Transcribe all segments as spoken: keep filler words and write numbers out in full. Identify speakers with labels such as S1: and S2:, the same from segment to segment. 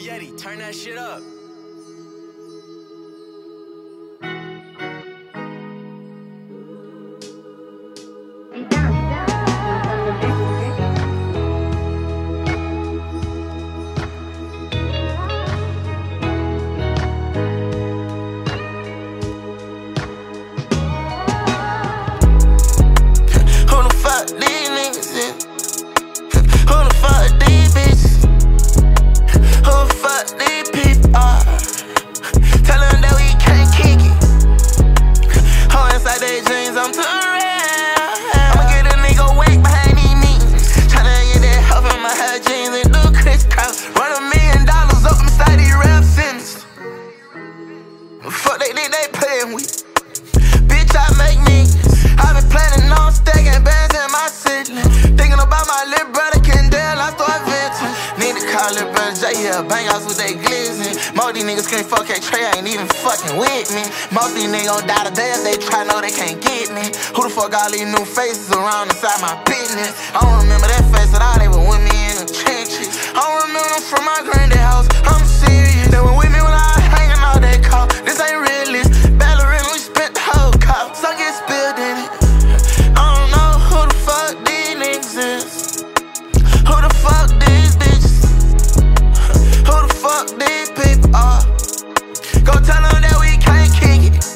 S1: Yeti, turn that shit up.
S2: Fuck they think they playin' with. Bitch, I make me. I been planning on stacking bands in my city. Thinking about my little brother Kendall, I start venting. Need to call little brother J, yeah, bang outs with they glizzy. Most these niggas can't fuck K Trey, ain't even fucking with me. Most these niggas gon' die today if they try, know they can't get me. Who the fuck all these new faces around inside my business? I don't remember that face at all, they were with me in the trenches. I don't remember them from my granddad house, I'm serious. They were with me when I was hanging all that call. This ain't realist. Ballerina, we spent the whole cop. Some get spilled in it. I don't know who the fuck these niggas is. Who the fuck these bitches? Who the fuck these people are? Go tell them that we can't kick it.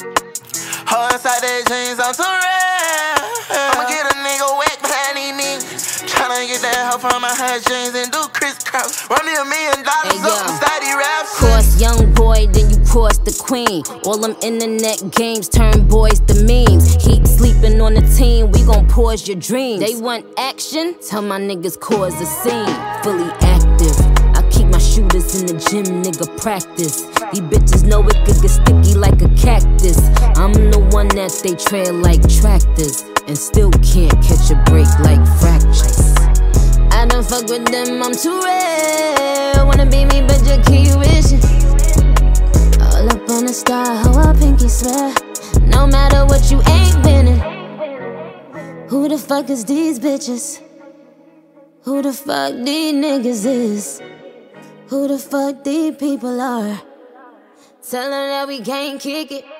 S2: Hold inside their jeans, I'm too rare. I'ma get a nigga wet behind these niggas. Tryna get that help from my high jeans and do crisscross. Run me a million dollars hey, up inside these raps.
S3: Cross young boy, then you cross the queen. All them internet games turn boys to memes. Keep sleeping on the team, we gon' pause your dreams. They want action? Tell my niggas cause a scene. Fully active, I keep my shooters in the gym, nigga practice. These bitches know it could get sticky like a cactus. I'm the one that they trail like tractors, and still can't catch a break like fractures. I don't fuck with them, I'm too rare. Wanna be me, but you keep wishing. All up on the star, how I pinky swear. No matter what, you ain't winning. Who the fuck is these bitches? Who the fuck these niggas is? Who the fuck these people are? Tell them that we can't kick it.